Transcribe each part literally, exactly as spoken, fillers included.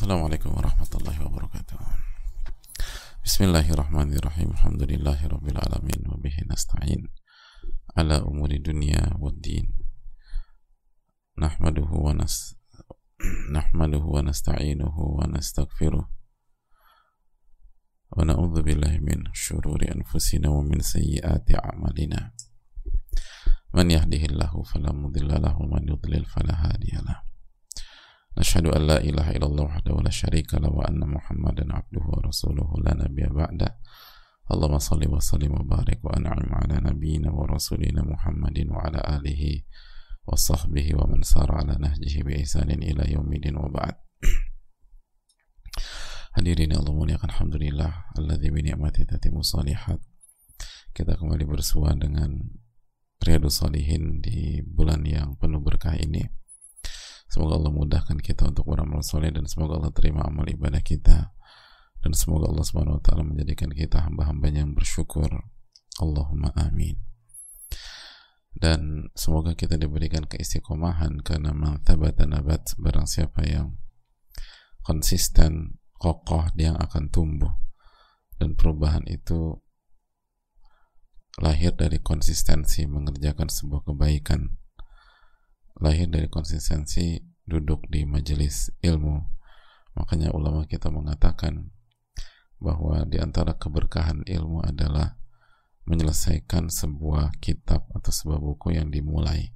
Assalamualaikum warahmatullahi wabarakatuh. Bismillahirrahmanirrahim. Alhamdulillahi rabbil alamin wa bihi nasta'in ala umuri dunya waddin. Nahmaduhu wa nas nahmaduhu wa nasta'inuhu wa nastaghfiruh. Wa na'udzu billahi min syururi anfusina wa min sayyiati a'malina. Man yahdihillahu fala mudilla lahu wa man yudlil fala hadiya lahu. Nashhadu an la ilaha illallah wahdahu la syarika lahu wa anna Muhammadan abduhu wa rasuluhu la nabiyya ba'da. Allahumma shalli wa sallim wa barik wa an'im ala nabiyyina wa rasulina Muhammadin wa ala alihi wa sahbihi wa man sara ala nahjihi bi ihsanin ila yaumidin wa ba'd. Hadirin Allah muliakan, alhamdulillah alladzi bi ni'mati tatimmu shalihat. Kita kembali bersua dengan Riyadhus Shalihin di bulan yang penuh berkah ini. Semoga Allah mudahkan kita untuk beramal soleh, dan semoga Allah terima amal ibadah kita, dan semoga Allah subhanahu wa ta'ala menjadikan kita hamba-hambanya yang bersyukur. Allahumma amin. Dan semoga kita diberikan keistiqomahan, karena man thabata nabat, barang siapa yang konsisten, kokoh, dia yang akan tumbuh. Dan perubahan itu lahir dari konsistensi mengerjakan sebuah kebaikan, lahir dari konsistensi duduk di majelis ilmu. Makanya ulama kita mengatakan bahwa di antara keberkahan ilmu adalah menyelesaikan sebuah kitab atau sebuah buku yang dimulai.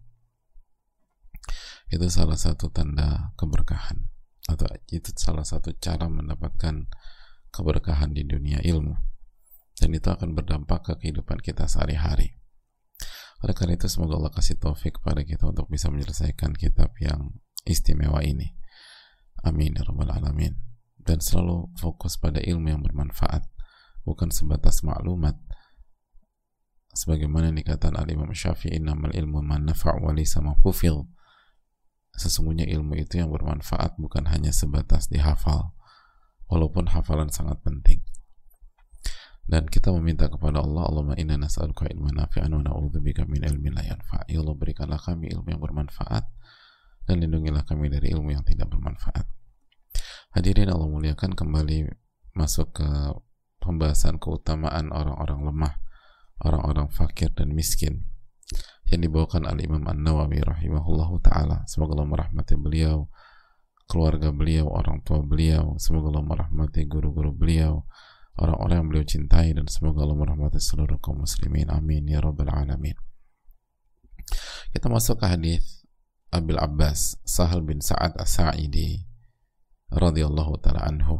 Itu salah satu tanda keberkahan, atau itu salah satu cara mendapatkan keberkahan di dunia ilmu, dan itu akan berdampak ke kehidupan kita sehari-hari. Oleh karena itu, semoga Allah kasih taufik kepada kita untuk bisa menyelesaikan kitab yang istimewa ini. Amin ya rabbal alamin. Dan selalu fokus pada ilmu yang bermanfaat, bukan sebatas maklumat. Sebagaimana dikatakan al-Imam Syafi'i, innamal ilmu man nafa' wa laysa ma hufidh. Sesungguhnya ilmu itu yang bermanfaat, bukan hanya sebatas dihafal, walaupun hafalan sangat penting. Dan kita meminta kepada Allah, Allahumma inna nas'aluka ilman nafi'an wa na'udzubika min ilmin la yanfa'. Ya Allah, berikanlah kami ilmu yang bermanfaat, dan lindungilah kami dari ilmu yang tidak bermanfaat. Hadirin Allah muliakan, kembali masuk ke pembahasan keutamaan orang-orang lemah, orang-orang fakir dan miskin, yang dibawakan al-Imam An-Nawawi rahimahullahu ta'ala. Semoga Allah merahmati beliau, keluarga beliau, orang tua beliau. Semoga Allah merahmati guru-guru beliau, orang-orang yang beliau cintai, dan semoga Allah merahmati seluruh kaum muslimin. Amin ya rabbal alamin. Kita masuk ke hadis Abil Abbas Sahal bin Sa'ad As-Sa'idi radhiyallahu ta'ala anhu.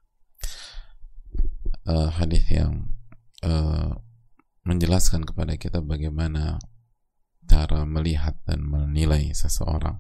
Uh, hadis yang uh, menjelaskan kepada kita bagaimana cara melihat dan menilai seseorang.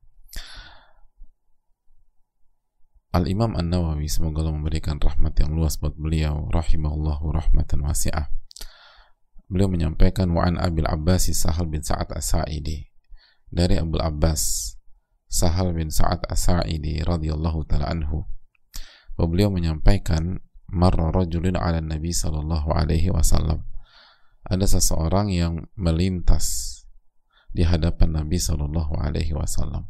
Al-Imam An-Nawawi, semoga Allah memberikan rahmat yang luas buat beliau, rahimahullahu rahmatan wasi'ah. Beliau menyampaikan, wa an Abil Abbas Sahal bin Sa'ad As-Sa'idi, dari Abul Abbas Sahal bin Sa'ad As-Sa'idi radhiyallahu ta'ala anhu, bahwa beliau menyampaikan, marra rajulun 'ala Nabi sallallahu alaihi wasallam, ada seseorang yang melintas di hadapan Nabi sallallahu alaihi wasallam.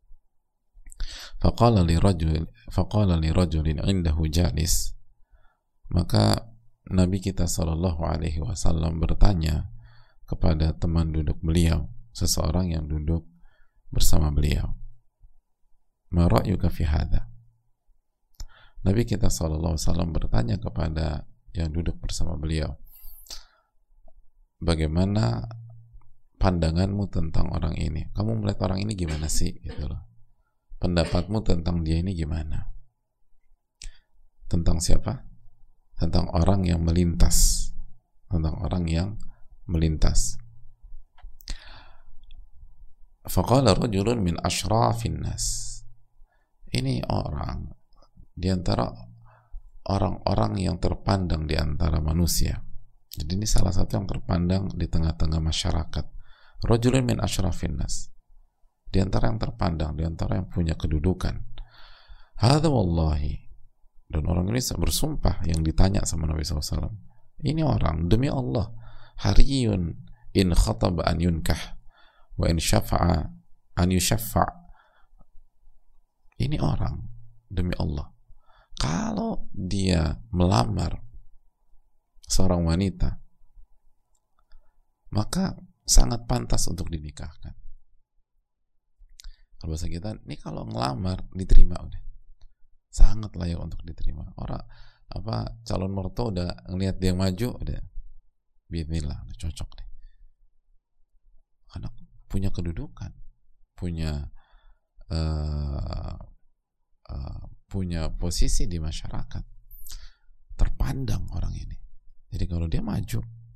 Faqala li rajul faqala li rajulin 'indahu jalis, maka Nabi kita sallallahu alaihi wasallam bertanya kepada teman duduk beliau, seseorang yang duduk bersama beliau, ma ra'yuka fi hadha. Nabi kita sallallahu alaihi wasallam bertanya kepada yang duduk bersama beliau, bagaimana pandanganmu tentang orang ini? Kamu melihat orang ini gimana sih, gitu loh. Pendapatmu tentang dia ini gimana? Tentang siapa? Tentang orang yang melintas. Tentang orang yang melintas. Faqala rajulun min asyrafin nas. Ini orang di antara orang-orang yang terpandang di antara manusia. Jadi ini salah satu yang terpandang di tengah-tengah masyarakat. Rajulun min asyrafin nas, di antara yang terpandang, di antara yang punya kedudukan. Hadza wallahi, dan orang ini bersumpah yang ditanya sama Nabi shallallahu alaihi wasallam, ini orang, demi Allah, hariyun in khataba an yunkah wa in syafa'a an yushaffa'. Ini orang, demi Allah, kalau dia melamar seorang wanita, maka sangat pantas untuk dinikahkan. Kalau bahasa kita, ini kalau ngelamar diterima udah, sangat layak untuk diterima. Orang apa calon mertua udah ngelihat dia maju, udah bismillah, udah cocok deh. Karena punya kedudukan, punya uh, uh, punya posisi di masyarakat, terpandang orang ini. Jadi kalau dia maju,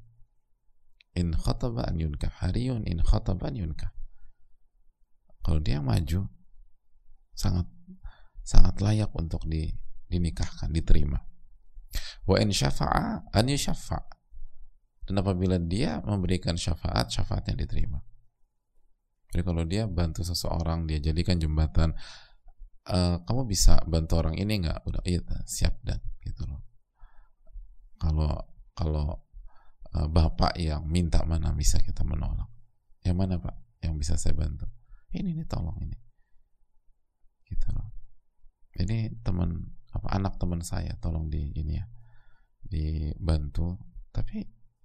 in khataba an yunkah, hariyun in khataba an yunkah. Kalau dia maju, sangat sangat layak untuk di, dinikahkan, diterima. Wa in syafa'a an yushaffa'. Dan apabila dia memberikan syafaat, syafaatnya diterima. Jadi kalau dia bantu seseorang, dia jadikan jembatan, e, kamu bisa bantu orang ini nggak? Udah, iya, siap dan gitu loh. Kalau kalau e, bapak yang minta, mana bisa kita menolak? Yang mana pak? Yang bisa saya bantu? Ini nih, tolong ini. Gitu loh. Ini teman apa anak teman saya, tolong di ini ya, dibantu. Tapi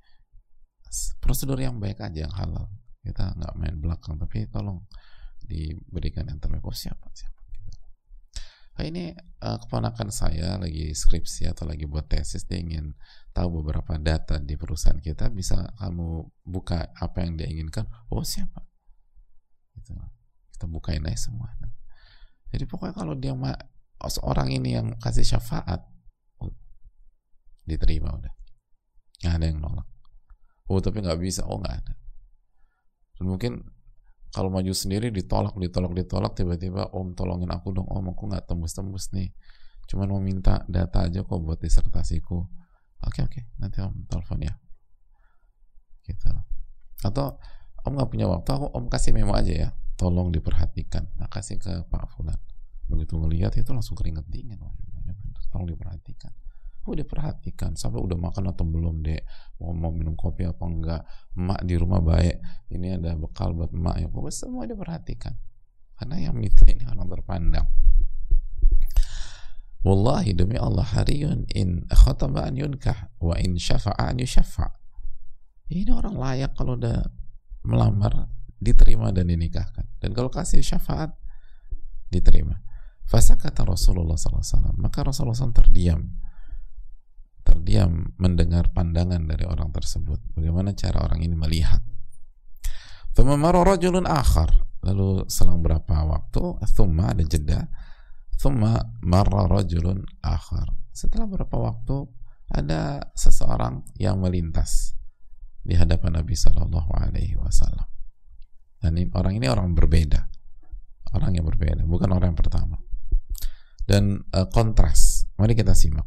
prosedur yang baik aja, yang halal. Kita nggak main belakang, tapi tolong diberikan yang terbaik. Oh siapa siapa. Gitu. Nah, ini uh, keponakan saya lagi skripsi atau lagi buat tesis, dia ingin tahu beberapa data di perusahaan kita. Bisa kamu buka apa yang dia inginkan? Oh siapa? Gitu. Kita bukain aja semua. Jadi pokoknya kalau dia seorang ini yang kasih syafaat, oh, diterima udah, nggak ada yang nolak. Oh tapi nggak bisa, oh nggak ada. Dan mungkin kalau maju sendiri ditolak, ditolak, ditolak, tiba-tiba om tolongin aku dong, om aku nggak tembus-tembus nih, cuman mau minta data aja kok buat disertasiku. Oke oke, nanti om telepon ya. Gitu. Atau om nggak punya waktu, aku om kasih memo aja ya, tolong diperhatikan. Nah, kasih ke Pak Fulan. Begitu ngelihat itu langsung keringet dingin. Tolong diperhatikan. Oh diperhatikan, sampai udah makan atau belum dek, mau, mau minum kopi apa enggak, emak di rumah baik, ini ada bekal buat emak ya, pokoknya semua diperhatikan. Karena yang minta ini orang terpandang. Wallahi demi Allah, hariyun in khataba an yunkah wa in syafa'a an yushaffa'. Ini orang layak kalau udah melamar diterima dan dinikahkan, dan kalau kasih syafaat diterima. Fasakata Rasulullah sallallahu alaihi wasallam, maka Rasulullah sallallahu alaihi wasallam terdiam terdiam mendengar pandangan dari orang tersebut, bagaimana cara orang ini melihat. Thumma marra rajulun akhar, lalu selang berapa waktu, thumma ada jeda, thumma marra rajulun akhar, setelah berapa waktu ada seseorang yang melintas di hadapan Nabi sallallahu alaihi wasallam. Dan ini, orang ini orang berbeda, orang yang berbeda, bukan orang yang pertama. Dan uh, kontras, mari kita simak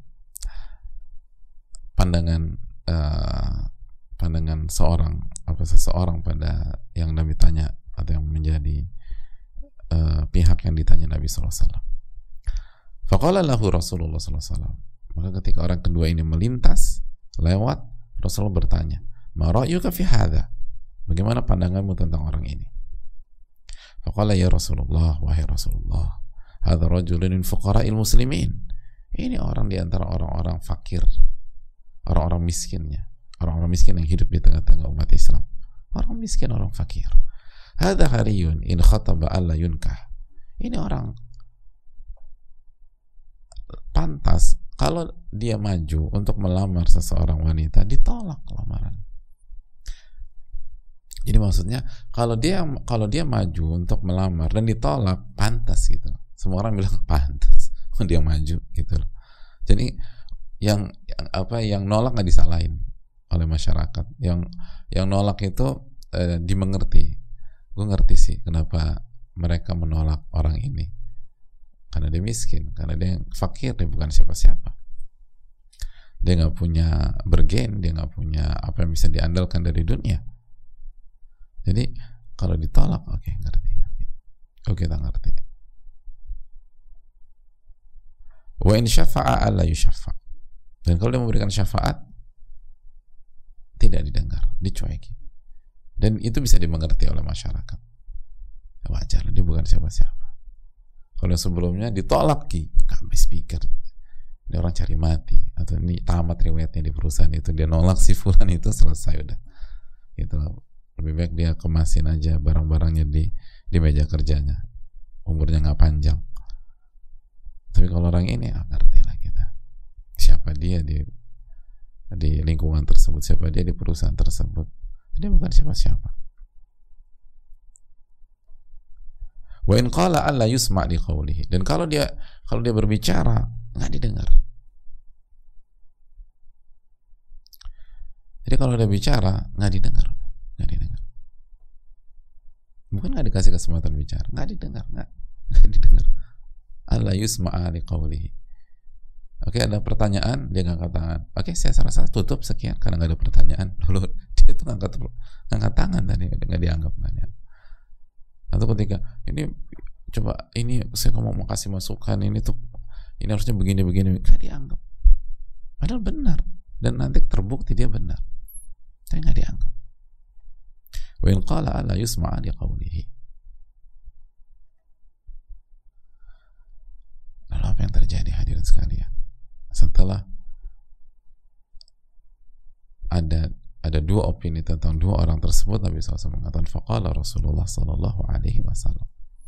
pandangan uh, pandangan seorang apa seseorang pada yang Nabi tanya atau yang menjadi uh, pihak yang ditanya Nabi sallallahu alaihi wasallam. Faqala lahu Rasulullah sallallahu alaihi wasallam. Maka ketika orang kedua ini melintas lewat, Rasulullah bertanya, "Ma ra'yuka fi hadza?" Bagaimana pandanganmu tentang orang ini? Faqala ya Rasulullah, wahai Rasulullah, hadza rajulun min fuqara'il muslimin. Ini orang di antara orang-orang fakir, orang-orang miskinnya, orang-orang miskin yang hidup di tengah-tengah umat Islam. Orang miskin, orang fakir. Hadza hariyun in khataba alla yunkah. Ini orang pantas kalau dia maju untuk melamar seseorang wanita, ditolak lamaran. Jadi maksudnya kalau dia kalau dia maju untuk melamar dan ditolak, pantas gitu. Semua orang bilang pantas, oh, dia maju gitu loh. Jadi yang, yang apa yang nolak nggak disalahin oleh masyarakat. Yang yang nolak itu eh, dimengerti. Gue ngerti sih kenapa mereka menolak orang ini. Karena dia miskin, karena dia fakir, dia bukan siapa-siapa. Dia nggak punya bergen, dia nggak punya apa yang bisa diandalkan dari dunia. Jadi kalau ditolak, oke okay, ngerti, ngerti. Oke, kita ngerti. Wa in syafa'a alla yushaffa. Dan kalau dia memberikan syafaat, tidak didengar, dicueki. Dan itu bisa dimengerti oleh masyarakat. Wajar, dia bukan siapa-siapa. Kalau sebelumnya ditolak, ki, kami speaker, ini orang cari mati, atau ini tamat riwayatnya di perusahaan itu, dia nolak si fulan itu, selesai udah. Gitu loh. Lebih baik dia kemasin aja barang-barangnya di di meja kerjanya, umurnya nggak panjang. Tapi kalau orang ini, ah, ngerti lah kita siapa dia di di lingkungan tersebut, siapa dia di perusahaan tersebut. Dia bukan siapa-siapa. Wa in qala alla yusma' li qawlihi, dan kalau dia kalau dia berbicara nggak didengar. Jadi kalau dia bicara nggak didengar, nggak didengar. Bukan nggak dikasih kesempatan bicara, nggak didengar, nggak nggak didengar. Alla yusma' li qawlihi. Oke, ada pertanyaan, dia ngangkat tangan. Oke, saya rasa tutup sekian karena nggak ada pertanyaan. Lalu dia itu ngangkat ngangkat tangan tadi, nggak dianggap, nggak dianggap. Atau ketika ini coba ini saya mau mau kasih masukan, ini tuh ini harusnya begini begini, nggak dianggap. Padahal benar, dan nanti terbukti dia benar, tapi nggak dianggap. Wa in qala alla yusma'a li qawlihi. Lalu apa yang terjadi hadirin sekalian? Setelah ada ada dua opini tentang dua orang tersebut, Nabi shallallahu alaihi wasallam mengatakan, faqala Rasulullah sallallahu alaihi wasallam,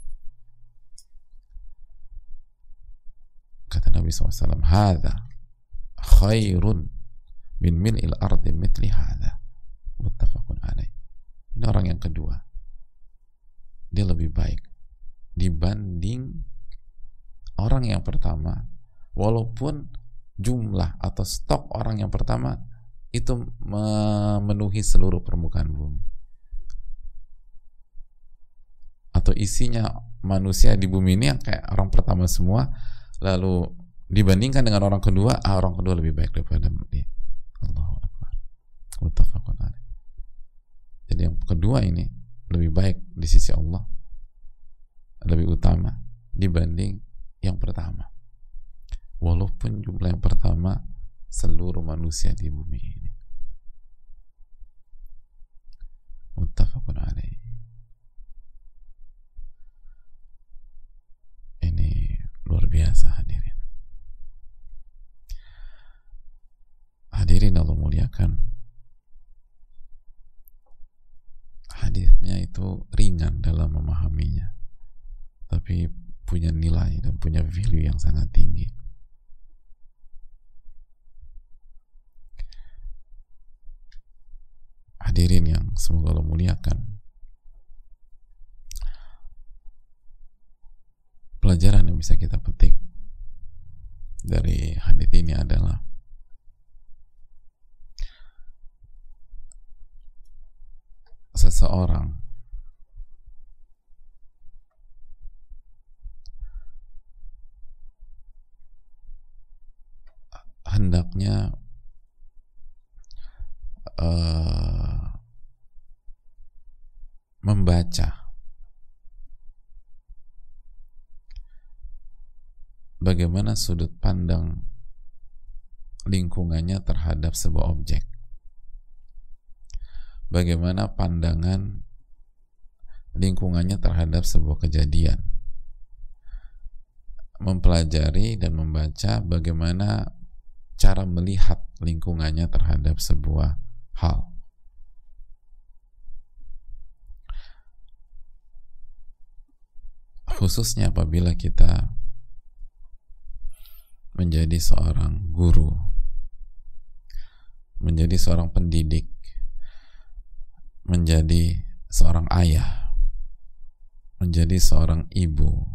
kata Nabi shallallahu alaihi wasallam, hadza khairun min mil'il ardi mithli hadza, muttafaqun alaih. Ini orang yang kedua, dia lebih baik dibanding orang yang pertama, walaupun jumlah atau stok orang yang pertama itu memenuhi seluruh permukaan bumi, atau isinya manusia di bumi ini yang kayak orang pertama semua, lalu dibandingkan dengan orang kedua, ah, orang kedua lebih baik daripada dia. Allahu Akbar. Muttafaqun alaih. Jadi yang kedua ini lebih baik di sisi Allah, lebih utama dibanding yang pertama, walaupun jumlah yang pertama seluruh manusia di bumi ini. Muttafaqun alaih. Ini luar biasa hadirin. Hadirin Allah muliakan. Hadisnya itu ringan dalam memahaminya, tapi punya nilai dan punya value yang sangat tinggi. Hadirin yang semoga Allah muliakan, pelajaran yang bisa kita petik dari hadis ini adalah seseorang hendaknya uh, membaca bagaimana sudut pandang lingkungannya terhadap sebuah objek, bagaimana pandangan lingkungannya terhadap sebuah kejadian, mempelajari dan membaca bagaimana cara melihat lingkungannya terhadap sebuah hal. Khususnya apabila kita menjadi seorang guru, menjadi seorang pendidik, menjadi seorang ayah, menjadi seorang ibu,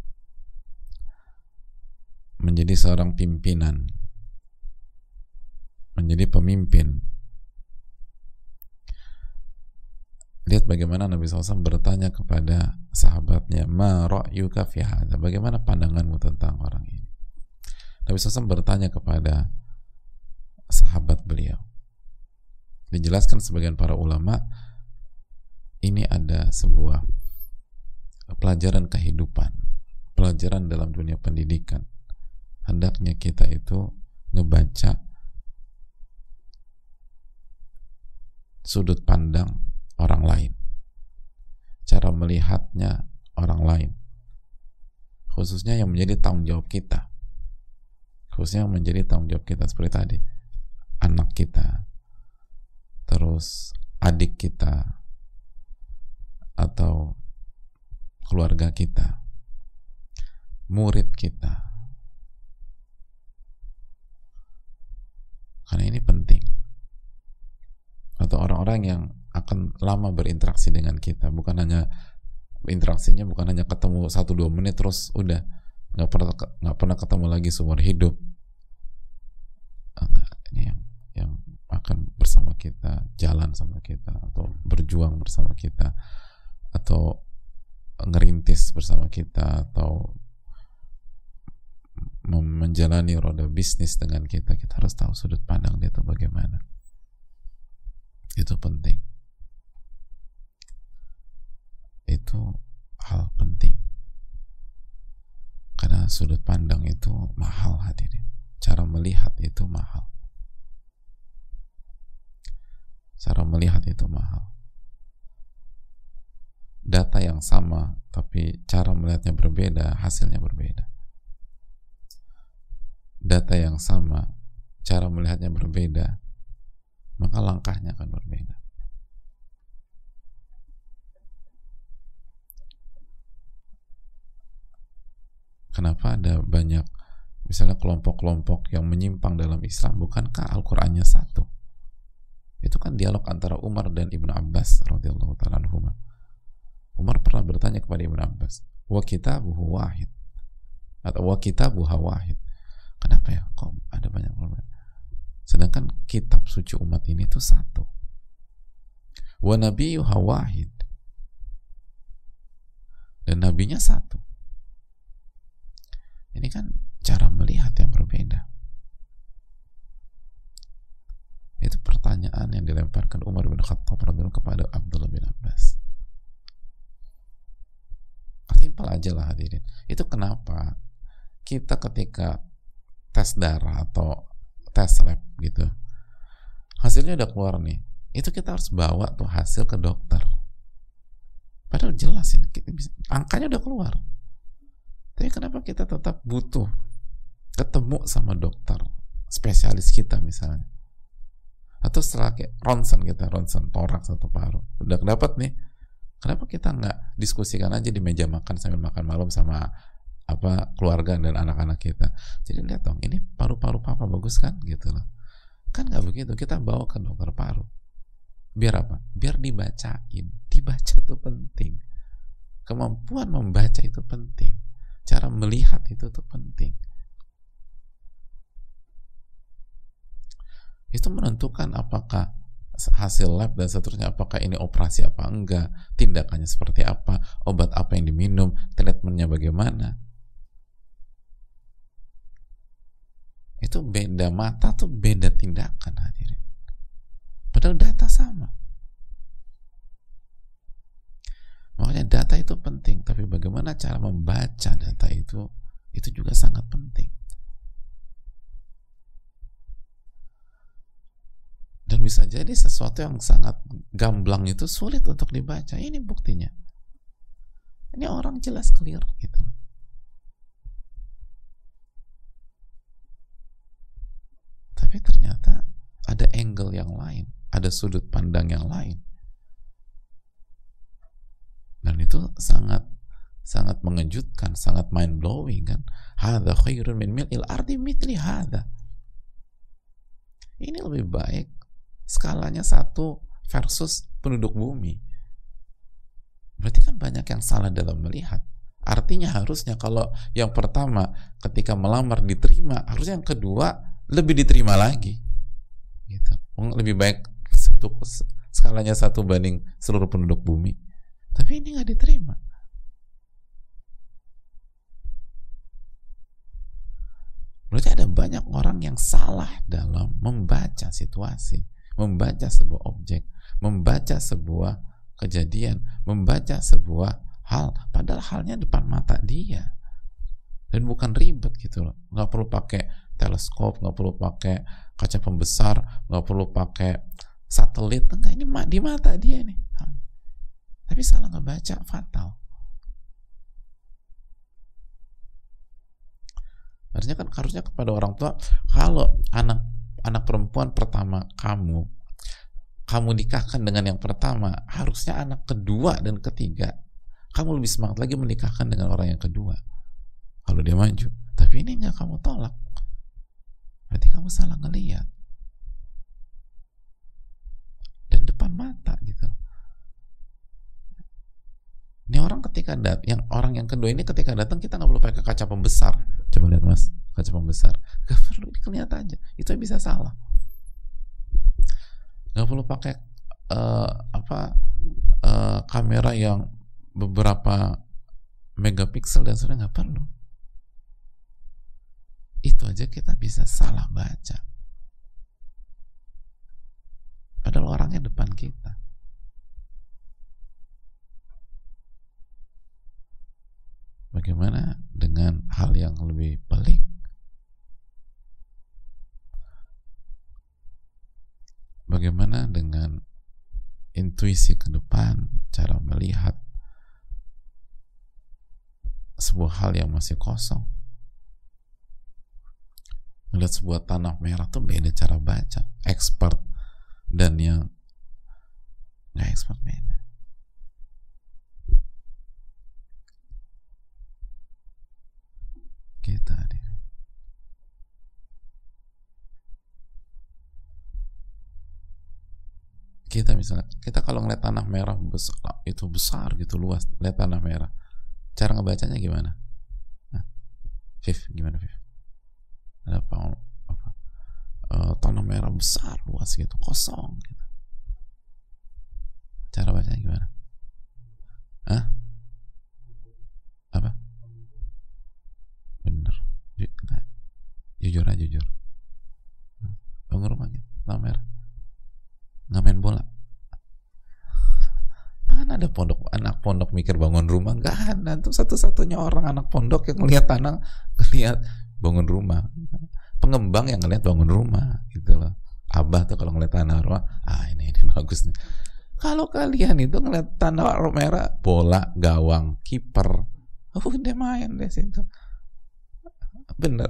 menjadi seorang pimpinan, menjadi pemimpin. Lihat bagaimana Nabi shallallahu alaihi wasallam bertanya kepada sahabatnya, ma ra'yuka fi hadza, bagaimana pandanganmu tentang orang ini. Nabi shallallahu alaihi wasallam bertanya kepada sahabat beliau. Dijelaskan sebagian para ulama, ini ada sebuah pelajaran kehidupan, pelajaran dalam dunia pendidikan. Hendaknya kita itu ngebaca sudut pandang orang lain, cara melihatnya orang lain, khususnya yang menjadi tanggung jawab kita. khususnya yang menjadi tanggung jawab kita seperti tadi, anak kita, terus adik kita, atau keluarga kita, murid kita. Karena ini penting. Atau orang-orang yang akan lama berinteraksi dengan kita, bukan hanya interaksinya bukan hanya ketemu satu dua menit terus udah nggak pernah nggak pernah ketemu lagi seumur hidup. Enggak, ini yang yang akan bersama kita, jalan sama kita, atau berjuang bersama kita, atau ngerintis bersama kita, atau menjalani roda bisnis dengan kita. Kita harus tahu sudut pandang dia itu bagaimana. Itu penting. Itu hal penting. Karena sudut pandang itu mahal, hadirin. Cara melihat itu mahal. Cara melihat itu mahal. Data yang sama, tapi cara melihatnya berbeda, hasilnya berbeda. Data yang sama, cara melihatnya berbeda, maka langkahnya akan berbeda. Kenapa ada banyak misalnya kelompok-kelompok yang menyimpang dalam Islam? Bukankah Al-Qur'annya satu? Itu kan dialog antara Umar dan Ibnu Abbas radhiyallahu ta'ala anhuma. Umar pernah bertanya kepada Ibnu Abbas, wa kitabuhu wahid, atau wa kitabuha wahid. Kenapa ya kok ada banyak problem? Sedangkan kitab suci umat ini itu satu. Wa nabiyyuha wahid, dan nabinya satu. Ini kan cara melihat yang berbeda. Itu pertanyaan yang dilemparkan Umar bin Khattab radhiyallahu kepada Abdullah bin Abbas. Simpel aja lah hadirin. Itu kenapa kita ketika tes darah atau tes lab gitu, hasilnya udah keluar nih, itu kita harus bawa tuh hasil ke dokter. Padahal jelas ini, angkanya udah keluar. Tapi kenapa kita tetap butuh ketemu sama dokter spesialis kita misalnya, atau setelah kayak ronsen kita ronsen toraks atau paru udah dapat nih, kenapa kita nggak diskusikan aja di meja makan sambil makan malam sama apa keluarga dan anak-anak kita? Jadi lihat dong, ini paru-paru papa bagus kan gitu loh. Kan nggak begitu, kita bawa ke dokter paru. Biar apa? Biar dibacain. Dibaca itu penting. Kemampuan membaca itu penting. Cara melihat itu tuh penting. Itu menentukan apakah hasil lab dan seterusnya, apakah ini operasi apa enggak, tindakannya seperti apa, obat apa yang diminum, treatmentnya bagaimana. Itu beda, mata tuh beda tindakan hadirin. Padahal data sama. Makanya data itu penting, tapi bagaimana cara membaca data itu, itu juga sangat penting. Dan bisa jadi sesuatu yang sangat gamblang itu sulit untuk dibaca. Ini buktinya. Ini orang jelas clear gitu. Tapi ternyata ada angle yang lain, ada sudut pandang yang lain. Dan itu sangat sangat mengejutkan, sangat mind blowing kan. Hadza khairun min mil'il ardi mithli hadza. Ini lebih baik skalanya satu versus penduduk bumi. Berarti kan banyak yang salah dalam melihat. Artinya harusnya kalau yang pertama ketika melamar diterima, harusnya yang kedua lebih diterima lagi. Gitu. Lebih baik satu skalanya satu banding seluruh penduduk bumi. Tapi ini nggak diterima. Berarti ada banyak orang yang salah dalam membaca situasi, membaca sebuah objek, membaca sebuah kejadian, membaca sebuah hal, padahal halnya depan mata dia. Dan bukan ribet gitu loh. Nggak perlu pakai teleskop, nggak perlu pakai kaca pembesar, nggak perlu pakai satelit. Enggak, ini di mata dia nih. Tapi salah ngebaca, fatal. Pada harusnya kan harusnya kepada orang tua, kalau anak anak perempuan pertama kamu kamu nikahkan dengan yang pertama, harusnya anak kedua dan ketiga kamu lebih semangat lagi menikahkan dengan orang yang kedua kalau dia maju. Tapi ini nggak kamu tolak, berarti kamu salah ngelihat dan depan mata gitu. Ini orang ketika dat, yang orang yang kedua ini ketika datang, kita nggak perlu pakai kaca pembesar. Coba lihat mas, kaca pembesar, nggak perlu, ini kelihatan aja. Itu yang bisa salah. Nggak perlu pakai uh, apa uh, kamera yang beberapa megapiksel dan sebagainya, nggak perlu. Itu aja kita bisa salah baca. Padahal orangnya depan kita. Bagaimana dengan hal yang lebih pelik? Bagaimana dengan intuisi ke depan, cara melihat sebuah hal yang masih kosong? Melihat sebuah tanah merah tuh beda cara baca. Expert dan yang nggak expert beda. Kita kita misalnya, kita kalau ngeliat tanah merah besar, itu besar gitu, luas, lihat tanah merah, cara ngebacanya gimana? Nah, Viv, gimana Viv? Ada apa? apa? Uh, tanah merah besar, luas gitu, kosong gitu. Cara bacanya gimana? Hah? Apa? Bener, nah, jujur aja, jujur. Bangun rumah gitu, tanah merah, nggak main bola. Mana ada pondok, anak pondok mikir bangun rumah? Nggak ada. Itu satu-satunya orang anak pondok yang ngelihat tanah, ngelihat bangun rumah. Pengembang yang ngelihat bangun rumah gitu loh. Abah tuh kalau ngelihat tanah rumah, ah ini ini bagus nih. Kalau kalian itu ngelihat tanah merah, bola, gawang, kiper, oh udah main deh situ. Bener.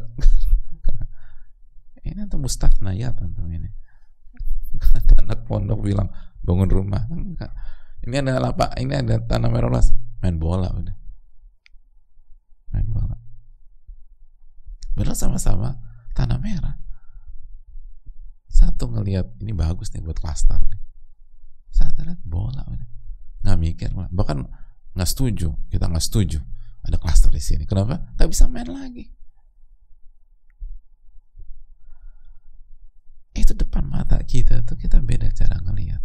Ini tuh mustathnayat antum ini. Anak pondok bilang bangun rumah. Enggak. Ini ada lapak, ini ada tanah merah luas, main bola udah. Main bola. Bener sama-sama tanah merah. Satu ngelihat ini bagus nih buat klaster nih. Satu lihat bola udah. Nggak mikir, bahkan nggak setuju, kita nggak setuju ada klaster di sini. Kenapa? Nggak bisa main lagi. Itu depan mata kita tuh, kita beda cara ngelihat.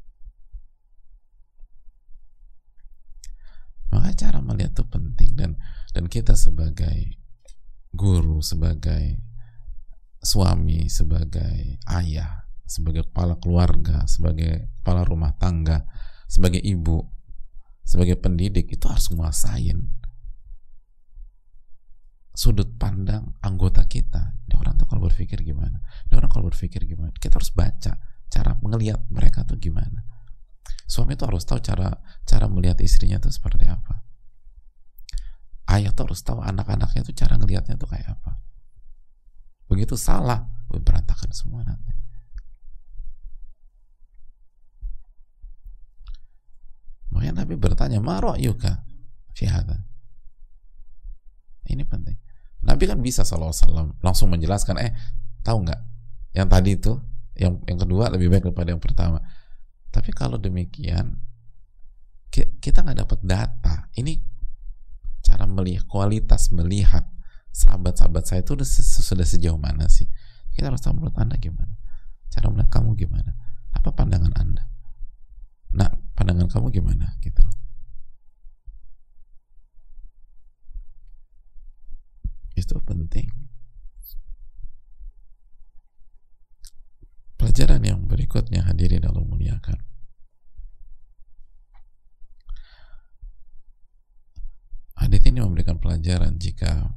Maka cara melihat itu penting, dan dan kita sebagai guru, sebagai suami, sebagai ayah, sebagai kepala keluarga, sebagai kepala rumah tangga, sebagai ibu, sebagai pendidik, itu harus nguasain sudut pandang anggota kita. Ini orang tuh kalau berpikir gimana? Ini orang kalau berpikir gimana? Kita harus baca cara melihat mereka tuh gimana. Suami tuh harus tahu cara cara melihat istrinya tuh seperti apa. Ayah tuh harus tahu anak-anaknya tuh cara ngelihatnya tuh kayak apa. Begitu salah, wih, berantakan semua nanti. Makanya Nabi bertanya, ma ra'yuka fi hadza? Ini penting. Nabi kan bisa sallallahu alaihi wasallam langsung menjelaskan, eh tahu nggak yang tadi itu, yang yang kedua lebih baik daripada yang pertama. Tapi kalau demikian kita nggak dapat data. Ini cara melihat, kualitas melihat sahabat-sahabat saya itu sudah sejauh mana sih? Kita harus tahu menurut Anda gimana, cara melihat kamu gimana, apa pandangan Anda. Nah, pandangan kamu gimana gitu. Itu penting. Pelajaran yang berikutnya, hadirin Allah muliakan, hadits ini memberikan pelajaran jika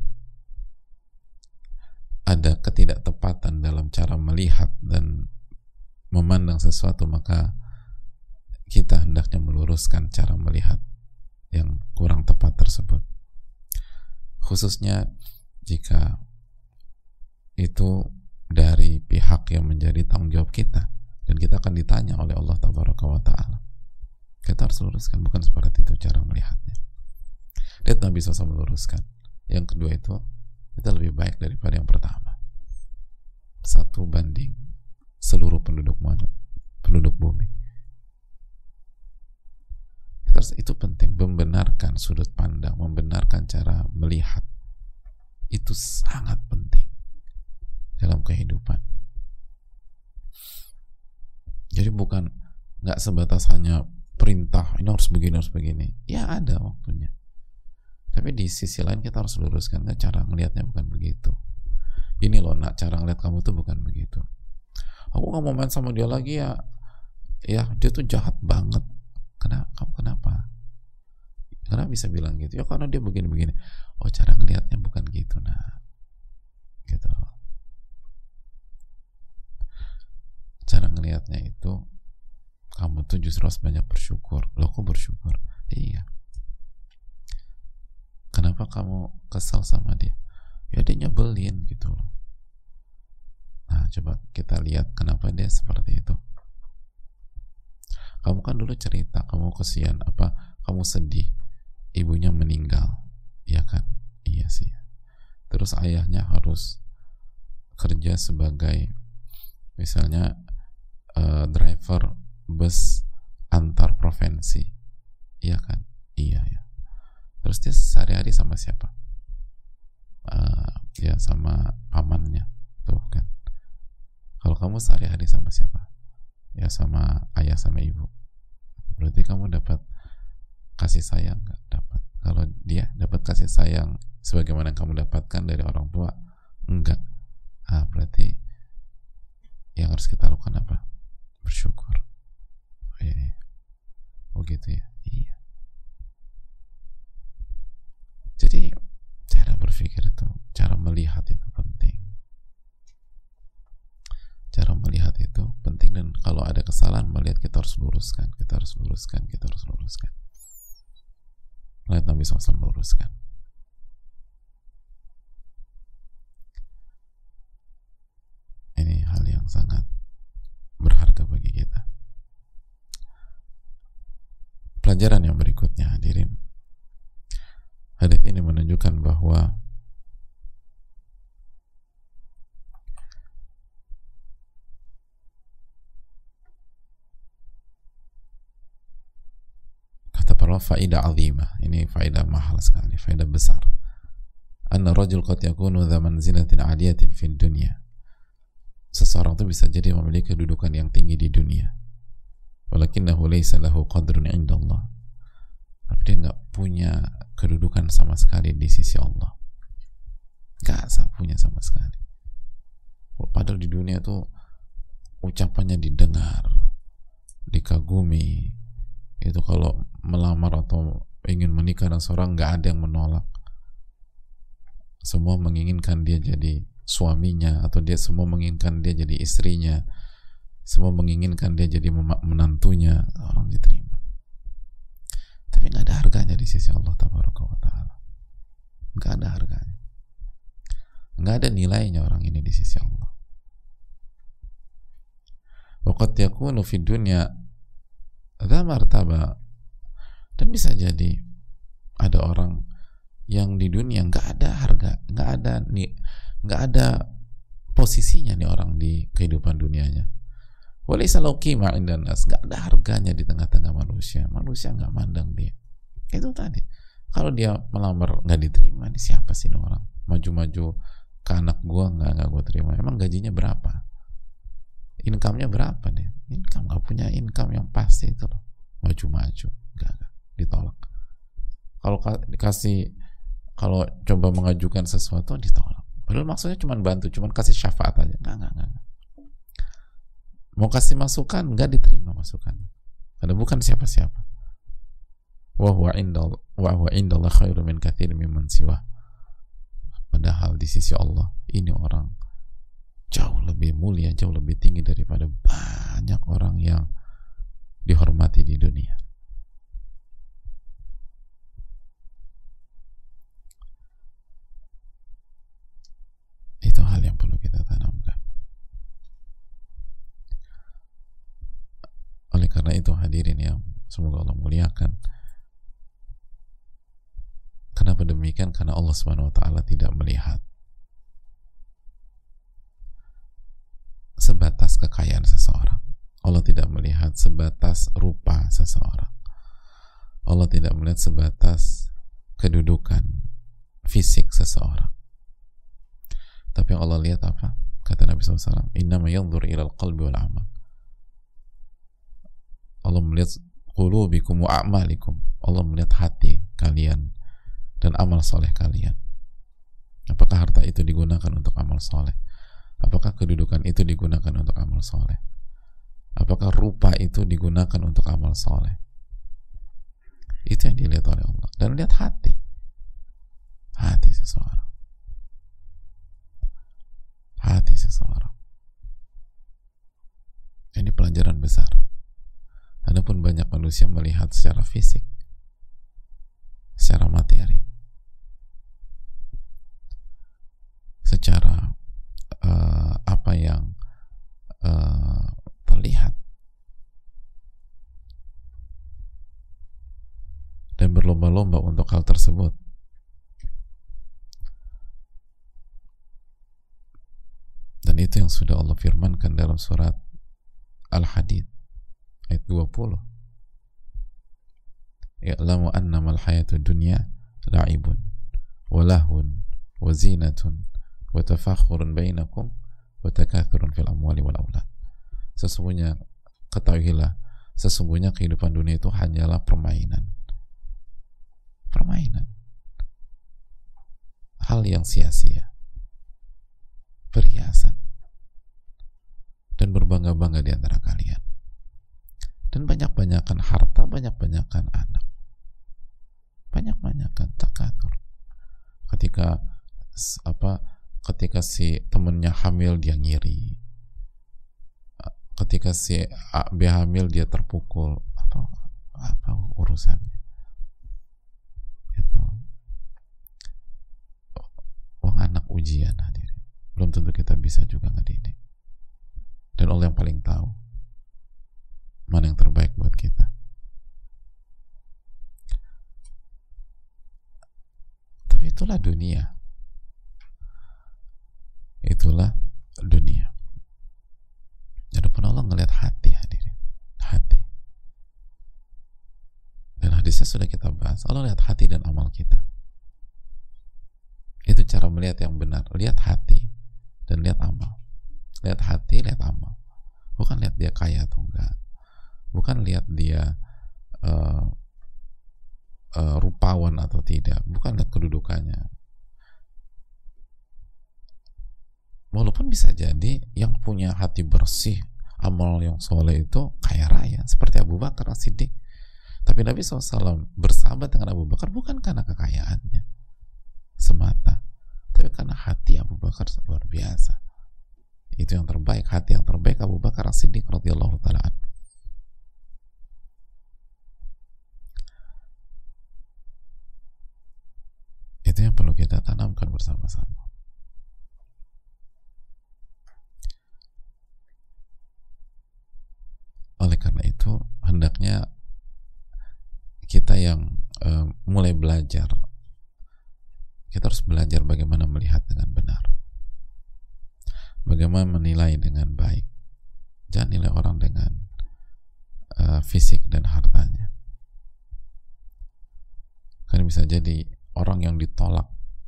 ada ketidaktepatan dalam cara melihat dan memandang sesuatu, maka kita hendaknya meluruskan cara melihat yang kurang tepat tersebut. Khususnya jika itu dari pihak yang menjadi tanggung jawab kita, dan kita akan ditanya oleh Allah Tabaraka wa Ta'ala. Kita harus luruskan, bukan seperti itu cara melihatnya. Lihat Nabi shallallahu alaihi wasallam meluruskan. Yang kedua itu, kita lebih baik daripada yang pertama. Satu banding seluruh penduduk mana, penduduk bumi. Kita harus, itu penting, membenarkan sudut pandang, membenarkan cara melihat. Itu sangat penting dalam kehidupan. Jadi bukan nggak sebatas hanya perintah ini harus begini harus begini. Ya ada waktunya. Tapi di sisi lain kita harus luruskan, nggak, cara ngelihatnya bukan begitu. Ini loh nak, cara ngelihat kamu tuh bukan begitu. Aku nggak mau main sama dia lagi ya. Ya dia tuh jahat banget. Kenapa? Kamu kenapa? Kenapa bisa bilang gitu? Ya karena dia begini-begini. Oh, cara ngelihatnya bukan gitu, nah. Gitu. Cara ngelihatnya itu, kamu tuh justru harus banyak bersyukur. Loh, kok bersyukur? Iya. Kenapa kamu kesal sama dia? Ya dia nyebelin gitu loh. Nah, coba kita lihat kenapa dia seperti itu. Kamu kan dulu cerita, kamu kesian, apa, kamu sedih, ibunya meninggal, ya kan? Iya sih. Terus ayahnya harus kerja sebagai misalnya uh, driver bus antar provinsi, iya kan? Iya ya. Terus dia sehari-hari sama siapa? Uh, ya sama pamannya, tuh kan? Kalau kamu sehari-hari sama siapa? Ya sama ayah sama ibu. Berarti kamu dapat kasih sayang? Nggak dapat. Kalau dia dapat kasih sayang sebagaimana yang kamu dapatkan dari orang tua, enggak. Ah, berarti yang harus kita lakukan apa? Bersyukur. Oh, iya, iya. Oh gitu ya. Iya. Jadi cara berpikir itu, cara melihat itu penting. Cara melihat itu penting, dan kalau ada kesalahan melihat, kita harus luruskan, kita harus luruskan, kita harus luruskan. Lihat Nabi shallallahu alaihi wasallam meluruskan. Ini hal yang sangat berharga bagi kita. Pelajaran yang berikutnya, hadirin. Hadits ini menunjukkan bahwa kata para faedah azimah, ini faedah mahal sekali, faedah besar. Anna rajul qad yakunu dha manzilatin 'aliyatin fid dunya. Seseorang itu bisa jadi memiliki kedudukan yang tinggi di dunia. Walakinnahu laysa lahu qadrun 'inda Allah. Tapi dia nggak punya kedudukan sama sekali di sisi Allah. Nggak punya sama sekali. Padahal di dunia tuh ucapannya didengar, dikagumi. Itu kalau melamar atau ingin menikah dengan seorang, nggak ada yang menolak. Semua menginginkan dia jadi suaminya, atau dia semua menginginkan dia jadi istrinya, semua menginginkan dia jadi menantunya. Orang diterima, tapi nggak ada harganya di sisi Allah Tabaraka wa Ta'ala. Nggak ada harganya, nggak ada nilainya orang ini di sisi Allah. Waqad yakunu fid dunya dha martaba, dan bisa jadi ada orang yang di dunia nggak ada harga, nggak ada nih, nggak ada posisinya nih orang di kehidupan dunianya. Walaysa lahu qimah 'indan nas, nggak ada harganya di tengah-tengah manusia. Manusia nggak mandang dia. Itu tadi. Kalau dia melamar nggak diterima, nih siapa sih ini orang? Maju-maju ke anak gua nggak nggak gua terima. Emang gajinya berapa? Income-nya berapa nih? Income, nggak punya income yang pasti itu loh. Maju-maju, nggak, nggak, ditolak. Kalau dikasih, kalau coba mengajukan sesuatu ditolak. Padahal maksudnya cuma bantu, cuma kasih syafaat aja. Nggak, nggak, nggak. Mau kasih masukan, nggak diterima masukan. Karena bukan siapa-siapa. Wa huwa indal wa huwa indallah khairu min katsir mimman siwa. Padahal di sisi Allah ini orang jauh lebih mulia, jauh lebih tinggi daripada banyak orang yang dihormati di dunia. Itu hal yang perlu kita karena itu hadirin yang semoga Allah muliakan, kenapa demikian? Karena Allah Subhanahu wa taala tidak melihat sebatas kekayaan seseorang. Allah tidak melihat sebatas rupa seseorang. Allah tidak melihat sebatas kedudukan fisik seseorang. Tapi yang Allah lihat apa? Kata Nabi shallallahu alaihi wasallam, innama yanzur ilal qalbi wal amal. Allah melihat qulubikum wa a'malikum. Allah melihat hati kalian dan amal soleh kalian. Apakah harta itu digunakan untuk amal soleh? Apakah kedudukan itu digunakan untuk amal soleh? Apakah rupa itu digunakan untuk amal soleh? Itu yang dilihat oleh Allah. Dan lihat hati, hati seseorang, hati seseorang. Ini pelajaran besar. Adapun banyak manusia melihat secara fisik, secara materi, secara uh, apa yang uh, terlihat, dan berlomba-lomba untuk hal tersebut. Dan itu yang sudah Allah firmankan dalam surat Al-Hadid ayat dua puluh. Ya'lamu annamal hayatud dunya la'ibun wa lahun wa zinatun wa tafakhurun bainakum wa takathurun fil amwali wal aulad. Sesungguhnya, ketahuilah, sesungguhnya kehidupan dunia itu hanyalah permainan. Permainan. Hal yang sia-sia. Perhiasan. Dan berbangga-bangga di antara kalian. Dan banyak-banyakan harta, banyak-banyakan anak. Banyak-banyakan takatur. Ketika apa? Ketika si temennya hamil, dia ngiri. Ketika si A, B hamil, dia terpukul. Atau apa urusannya? Gitu. Wong anak ujian, hadirin. Belum tentu kita bisa juga ngedidik. Dan Allah yang paling tahu mana yang terbaik buat kita. Tapi itulah dunia. Itulah dunia. Adapun Allah ngelihat hati, hadirin. Hati. Dan hadisnya sudah kita bahas. Allah lihat hati dan amal kita. Itu cara melihat yang benar. Lihat hati dan lihat amal. Lihat hati, lihat amal. Bukan lihat dia kaya atau enggak. Bukan lihat dia uh, uh, rupawan atau tidak. Bukan lihat kedudukannya. Walaupun bisa jadi yang punya hati bersih, amal yang soleh itu kaya raya, seperti Abu Bakar As-Siddiq. Tapi Nabi shallallahu alaihi wasallam bersahabat dengan Abu Bakar bukan karena kekayaannya semata, tapi karena hati Abu Bakar luar biasa. Itu yang terbaik, hati yang terbaik Abu Bakar As-Siddiq radhiyallahu ta'ala anhu. Itu yang perlu kita tanamkan bersama-sama. Oleh karena itu, hendaknya kita yang uh, mulai belajar, kita harus belajar bagaimana melihat dengan benar, bagaimana menilai dengan baik. Jangan nilai orang dengan uh, fisik dan hartanya. Karena bisa jadi orang yang ditolak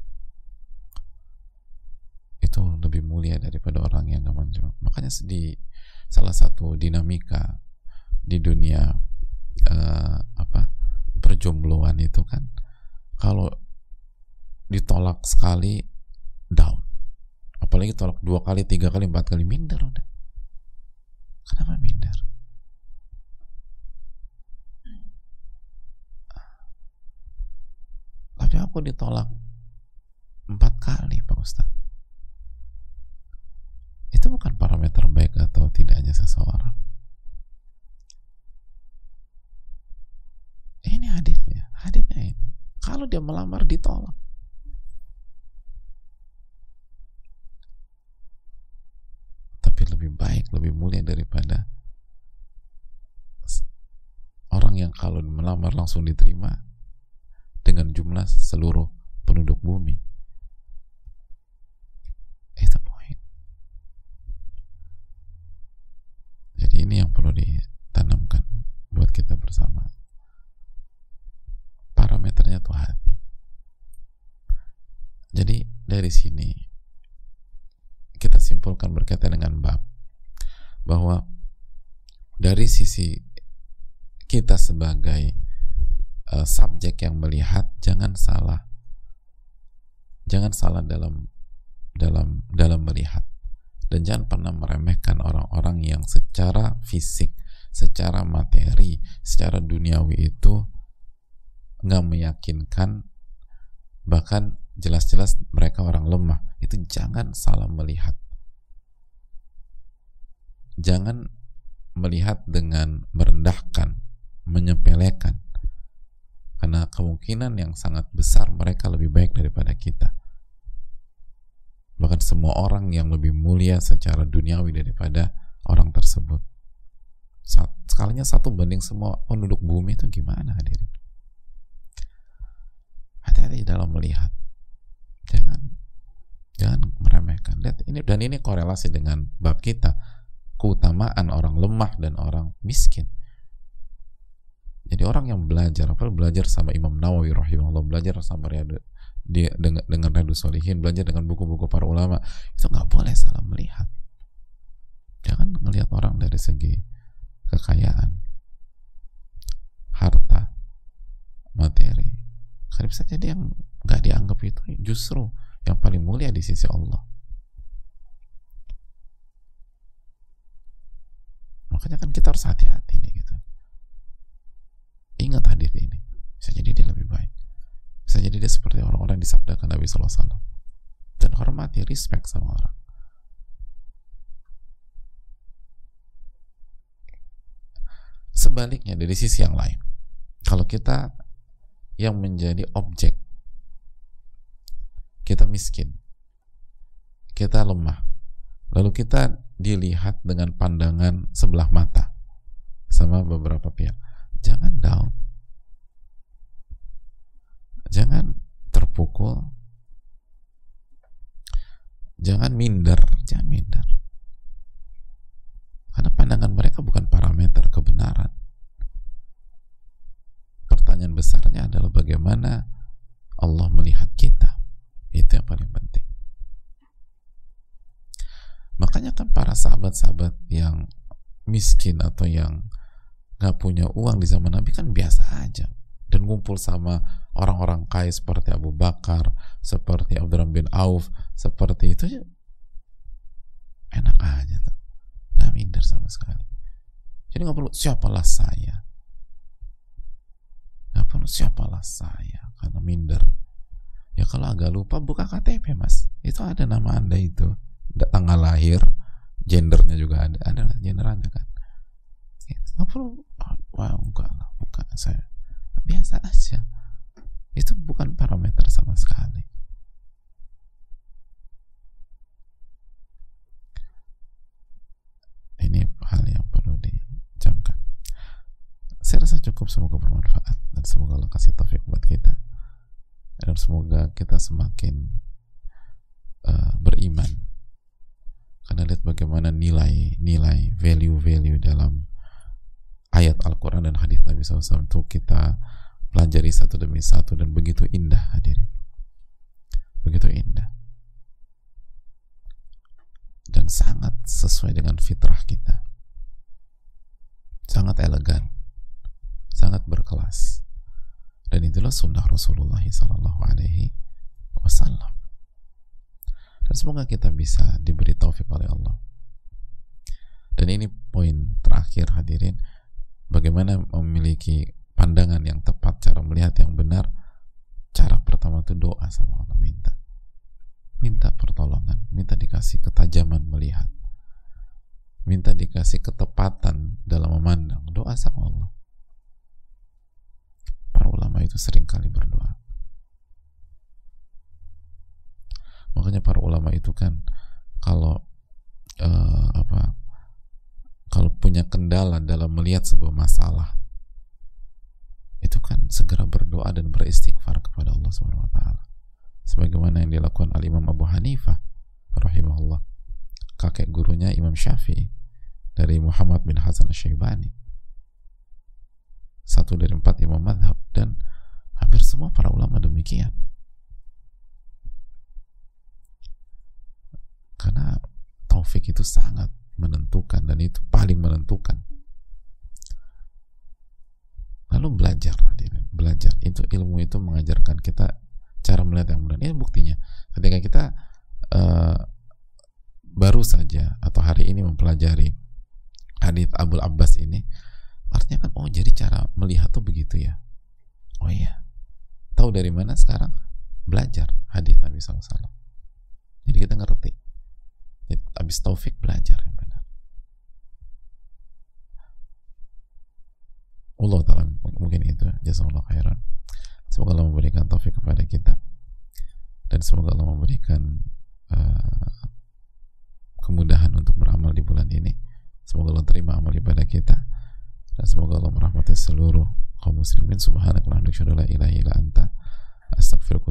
itu lebih mulia daripada orang yang gak manjur. Makanya di salah satu dinamika di dunia uh, apa perjombloan itu kan, kalau ditolak sekali down, apalagi tolak dua kali, tiga kali, empat kali, minder udah. Kenapa minder? Tapi aku ditolak empat kali, Pak Ustadz. Itu bukan parameter baik atau tidaknya seseorang. Ini hadisnya, hadisnya ini. Kalau dia melamar ditolak, tapi lebih baik, lebih mulia daripada yang kalau melamar langsung diterima dengan jumlah seluruh penduduk bumi. Itu poin. Jadi ini yang perlu ditanamkan buat kita bersama. Parameternya tuh hati. Jadi dari sini kita simpulkan berkaitan dengan bab bahwa dari sisi kita sebagai uh, subjek yang melihat, jangan salah jangan salah dalam dalam dalam melihat, dan jangan pernah meremehkan orang-orang yang secara fisik, secara materi, secara duniawi itu nggak meyakinkan, bahkan jelas-jelas mereka orang lemah. Itu jangan salah melihat. Jangan melihat dengan merendahkan, menyepelekan, karena kemungkinan yang sangat besar mereka lebih baik daripada kita. Bahkan semua orang yang lebih mulia secara duniawi daripada orang tersebut. Skalinya satu banding semua penduduk bumi, itu gimana hadirin? Hati-hati dalam melihat. Jangan jangan meremehkan. Lihat ini, dan ini korelasi dengan bab kita, keutamaan orang lemah dan orang miskin. Jadi orang yang belajar, apa belajar sama Imam Nawawi rahimahullah, belajar sama Riyadu, dia dengan dengan Riyadhus Shalihin, belajar dengan buku-buku para ulama, itu nggak boleh salah melihat. Jangan melihat orang dari segi kekayaan, harta, materi. Karena bisa jadi yang nggak dianggap itu justru yang paling mulia di sisi Allah. Makanya kan kita harus hati-hati nih gitu. Ingat hadis ini, bisa jadi dia lebih baik, bisa jadi dia seperti orang-orang yang disabdakan Nabi Sallallahu Alaihi Wasallam. Dan hormati, respect sama orang. Sebaliknya dari sisi yang lain, kalau kita yang menjadi objek, kita miskin, kita lemah, lalu kita dilihat dengan pandangan sebelah mata sama beberapa pihak, jangan down, jangan terpukul, jangan minder, jangan minder, karena pandangan mereka bukan parameter kebenaran. Pertanyaan besarnya adalah bagaimana Allah melihat kita. Itu yang paling penting. Makanya kan para sahabat-sahabat yang miskin atau yang gak punya uang di zaman Nabi kan biasa aja, dan ngumpul sama orang-orang kaya seperti Abu Bakar, seperti Abdurrahman bin Auf, seperti itu ya, enak aja tuh, gak minder sama sekali. Jadi gak perlu siapalah saya, gak perlu siapalah saya karena minder. Ya kalau agak lupa buka K T P mas, itu ada nama anda itu, tanggal lahir, gendernya juga ada, ada gender anda kan. Nggak perlu, wah enggak lah, bukan saya, biasa aja. Itu bukan parameter sama sekali. Ini hal yang perlu dicamkan. Saya rasa cukup, semoga bermanfaat dan semoga Allah kasih taufik buat kita, dan semoga kita semakin uh, beriman, karena lihat bagaimana nilai-nilai, value-value dalam ayat Al-Quran dan hadis Nabi shallallahu alaihi wasallam itu kita pelajari satu demi satu, dan begitu indah hadirin, begitu indah, dan sangat sesuai dengan fitrah kita, sangat elegan, sangat berkelas. Dan itulah sunnah Rasulullah Sallallahu Alaihi Wasallam. Dan semoga kita bisa diberi taufik oleh Allah. Dan ini poin terakhir hadirin, bagaimana memiliki pandangan yang tepat, cara melihat yang benar. Cara pertama itu doa sama Allah, minta minta pertolongan, minta dikasih ketajaman melihat, minta dikasih ketepatan dalam memandang. Doa sama Allah. Para ulama itu sering kali berdoa. Makanya para ulama itu kan kalau uh, apa kalau punya kendala dalam melihat sebuah masalah, itu kan segera berdoa dan beristighfar kepada Allah Subhanahu wa taala. Sebagaimana yang dilakukan al-Imam Abu Hanifah rahimahullah, kakek gurunya Imam Syafi'i, dari Muhammad bin Hasan Asy-Syaibani, satu dari empat imam madhab, dan hampir semua para ulama demikian. Karena taufik itu sangat menentukan, dan itu paling menentukan. Lalu belajar, hadirin, belajar. Itu ilmu itu mengajarkan kita cara melihat yang benar. Ini buktinya. Ketika kita uh, baru saja atau hari ini mempelajari hadits Abul Abbas ini, artinya kan, oh jadi cara melihat tuh begitu ya. Oh iya. Tahu dari mana sekarang? Belajar hadits Nabi shallallahu alaihi wasallam. Jadi kita ngerti. Jadi, abis taufik belajar yang benar. Allah ta'ala mungkin itu. Jazakallahu khairan. Semoga Allah memberikan taufik kepada kita, dan semoga Allah memberikan uh, kemudahan untuk beramal di bulan ini. Semoga Allah terima amal ibadah kita, dan semoga Allah merahmati seluruh kaum muslimin. Subhanakallahumma wa bihamdika, la ilaha illa anta, astaghfiruka